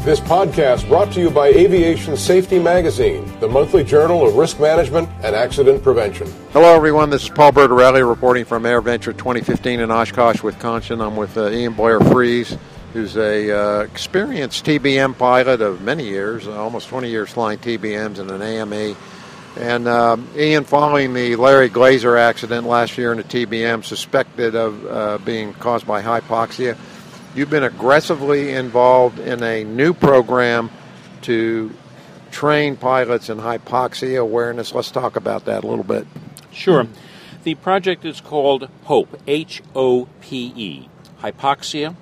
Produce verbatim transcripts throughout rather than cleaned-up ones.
This podcast brought to you by Aviation Safety Magazine, the monthly journal of risk management and accident prevention. Hello, everyone. This is Paul Bertorelli reporting from AirVenture twenty fifteen in Oshkosh, Wisconsin. I'm with uh, Ian Boyer-Fries, who's a uh, experienced T B M pilot of many years, uh, almost twenty years flying T B Ms and an A M E. And uh, Ian, following the Larry Glazer accident last year in a T B M, suspected of uh, being caused by hypoxia, you've been aggressively involved in a new program to train pilots in hypoxia awareness. Let's talk about that a little bit. Sure. The project is called HOPE, H O P E, Hypoxia,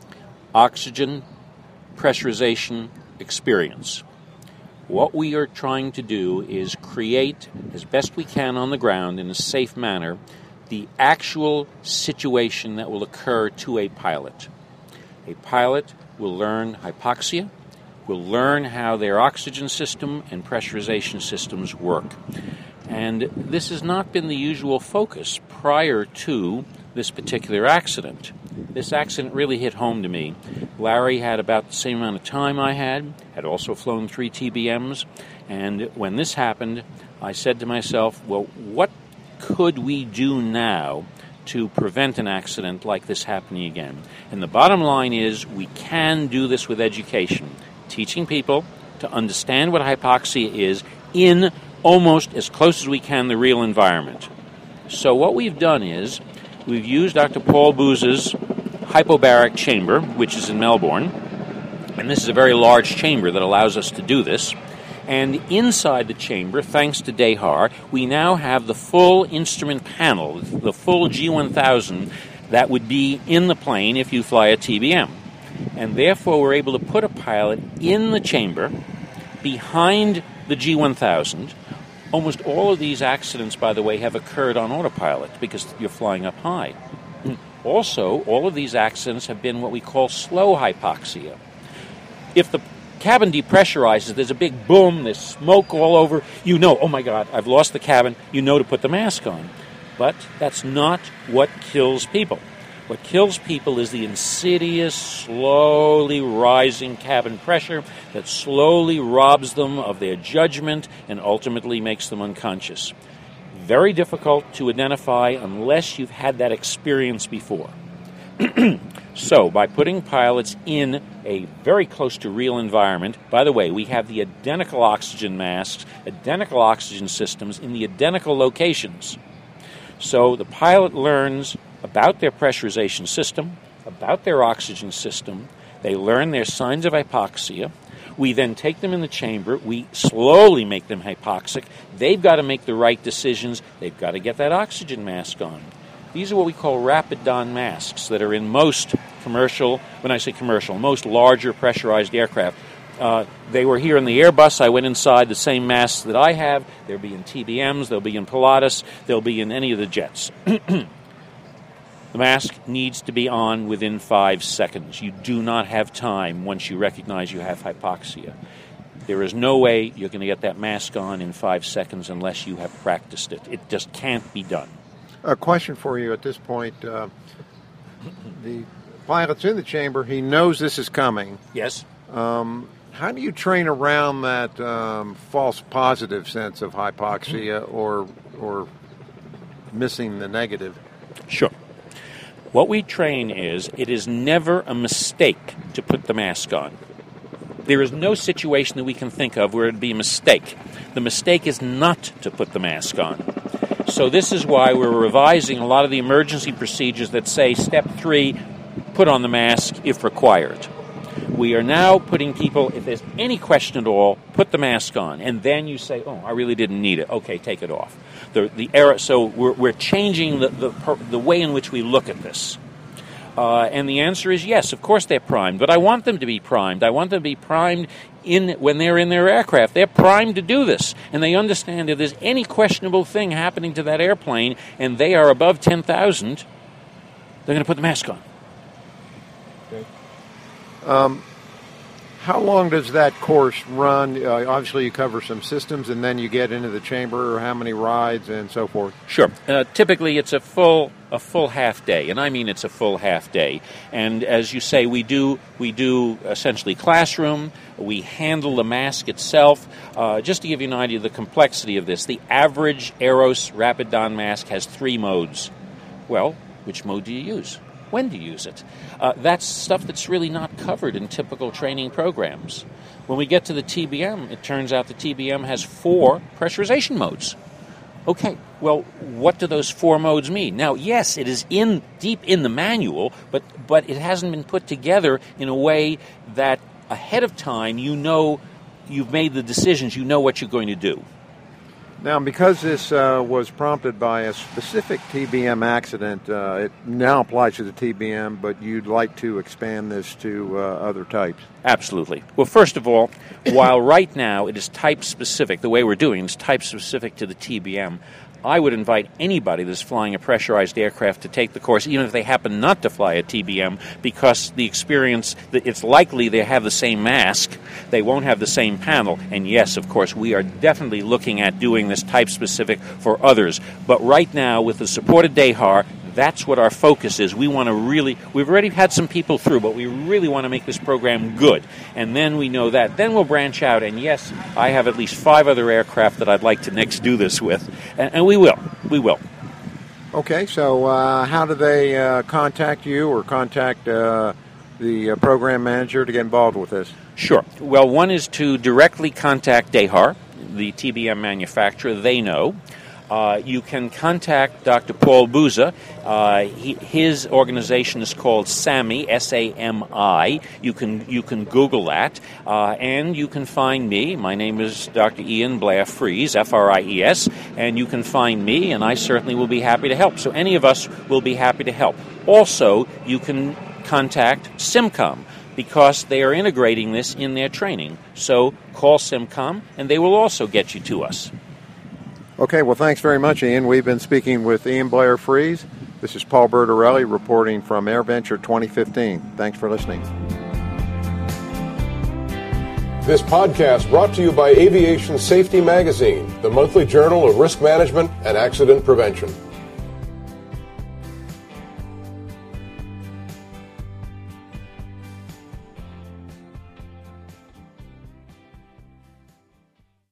Oxygen, Pressurization, Experience. What we are trying to do is create, as best we can on the ground in a safe manner, the actual situation that will occur to a pilot. A pilot will learn hypoxia, will learn how their oxygen system and pressurization systems work. And this has not been the usual focus prior to this particular accident. This accident really hit home to me. Larry had about the same amount of time I had, had also flown three T B Ms, and when this happened, I said to myself, well, what could we do now to prevent an accident like this happening again? And the bottom line is we can do this with education, teaching people to understand what hypoxia is in almost as close as we can the real environment. So what we've done is we've used Doctor Paul Booz's hypobaric chamber, which is in Melbourne, and this is a very large chamber that allows us to do this. And inside the chamber, thanks to DEHAR, we now have the full instrument panel, the full G one thousand that would be in the plane if you fly a T B M. And therefore, we're able to put a pilot in the chamber behind the G one thousand. Almost all of these accidents, by the way, have occurred on autopilot because you're flying up high. Also, all of these accidents have been what we call slow hypoxia. If the cabin depressurizes, there's a big boom, there's smoke all over, you know, oh my God, I've lost the cabin, you know to put the mask on. But that's not what kills people. What kills people is the insidious, slowly rising cabin pressure that slowly robs them of their judgment and ultimately makes them unconscious. Very difficult to identify unless you've had that experience before. So, by putting pilots in a very close to real environment, by the way, we have the identical oxygen masks, identical oxygen systems in the identical locations. So the pilot learns about their pressurization system, about their oxygen system. They learn their signs of hypoxia. We then take them in the chamber. We slowly make them hypoxic. They've got to make the right decisions. They've got to get that oxygen mask on. These are what we call rapid don masks that are in most commercial, when I say commercial, most larger pressurized aircraft. Uh, they were here in the Airbus. I went inside the same masks that I have. They'll be in T B Ms. They'll be in Pilatus. They'll be in any of the jets. The mask needs to be on within five seconds. You do not have time once you recognize you have hypoxia. There is no way you're going to get that mask on in five seconds unless you have practiced it. It just can't be done. A question for you at this point. Uh, the pilot's in the chamber. He knows this is coming. Yes. Um, how do you train around that um, false positive sense of hypoxia or or missing the negative? Sure. What we train is it is never a mistake to put the mask on. There is no situation that we can think of where it would be a mistake. The mistake is not to put the mask on. So this is why we're revising a lot of the emergency procedures that say, step three, put on the mask if required. We are now putting people, if there's any question at all, put the mask on. And then you say, oh, I really didn't need it. Okay, take it off. The the era, so we're, we're changing the, the, the way in which we look at this. Uh, and the answer is yes, of course they're primed. But I want them to be primed. I want them to be primed in when they're in their aircraft. They're primed to do this. And they understand if there's any questionable thing happening to that airplane and they are above ten thousand, they're going to put the mask on. Okay. Um, How long does that course run? Uh, obviously, you cover some systems, and then you get into the chamber, or how many rides, and so forth. Sure. Uh, typically, it's a full a full half day, and I mean it's a full half day. And as you say, we do we do essentially classroom. We handle the mask itself. Uh, just to give you an idea of the complexity of this, the average Aeros Rapid Don mask has three modes. Well, which mode do you use? When do you use it? Uh, that's stuff that's really not covered in typical training programs. When we get to the T B M, it turns out the T B M has four pressurization modes. Okay, well, what do those four modes mean? Now, yes, it is in deep in the manual, but but it hasn't been put together in a way that ahead of time you know you've made the decisions, you know what you're going to do. Now, because this uh, was prompted by a specific T B M accident, uh, it now applies to the T B M, but you'd like to expand this to uh, other types. Absolutely. Well, first of all, while right now it is type-specific, the way we're doing it is type-specific to the T B M, I would invite anybody that's flying a pressurized aircraft to take the course, even if they happen not to fly a T B M, because the experience, it's likely they have the same mask, they won't have the same panel, and yes, of course, we are definitely looking at doing this type-specific for others. But right now, with the supported D E H A R, that's what our focus is. We want to really, we've already had some people through, but we really want to make this program good. And then we know that. Then we'll branch out, and yes, I have at least five other aircraft that I'd like to next do this with, and, and we will. We will. Okay, so uh, how do they uh, contact you or contact uh, the uh, program manager to get involved with this? Sure. Well, one is to directly contact D E H A R, the T B M manufacturer. They know. Uh, you can contact Doctor Paul Buza. Uh, he, his organization is called SAMI, S A M I. You can you can Google that, uh, and you can find me. My name is Doctor Ian Blair Fries, F R I E S, and you can find me, and I certainly will be happy to help. So any of us will be happy to help. Also, you can contact SimCom, because they are integrating this in their training. So call SimCom, and they will also get you to us. Okay, well, thanks very much, Ian. We've been speaking with Ian Blair Fries. This is Paul Bertorelli reporting from AirVenture twenty fifteen. Thanks for listening. This podcast brought to you by Aviation Safety Magazine, the monthly journal of risk management and accident prevention.